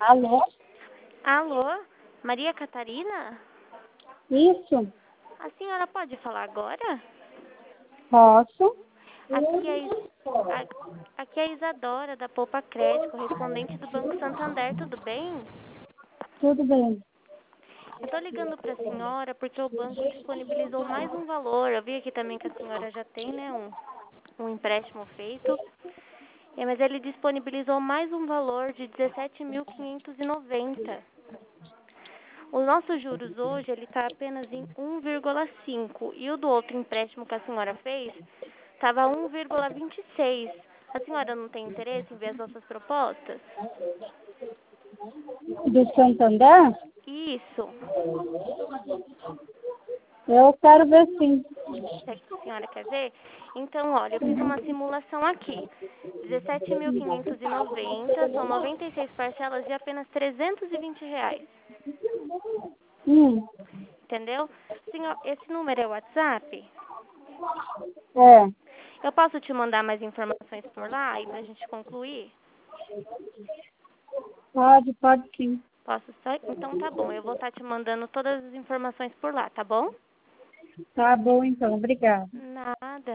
Alô? Alô, Maria Catarina? Isso? A senhora pode falar agora? Posso? Aqui é, aqui é a Isadora, da Poupa Crédito, correspondente do Banco Santander, tudo bem? Tudo bem. Eu tô ligando para a senhora porque o banco disponibilizou mais um valor. Eu vi aqui também que a senhora já tem, né, um empréstimo feito. Mas ele disponibilizou mais um valor de 17.590. Os nossos juros hoje, ele está apenas em 1,5. E o do outro empréstimo que a senhora fez estava 1,26. A senhora não tem interesse em ver as nossas propostas? Do Santander? Isso. Eu quero ver sim. Se a senhora quer ver? Então, olha, eu fiz uma simulação aqui. 17.590, são 96 parcelas de apenas R$ 320. Hum, Entendeu? Senhor, esse número é o WhatsApp? é. Eu posso te mandar mais informações por lá e pra gente concluir? Pode sim. Posso só? Então tá bom, eu vou estar te mandando todas as informações por lá, tá bom? Tá bom então, obrigada. Nada.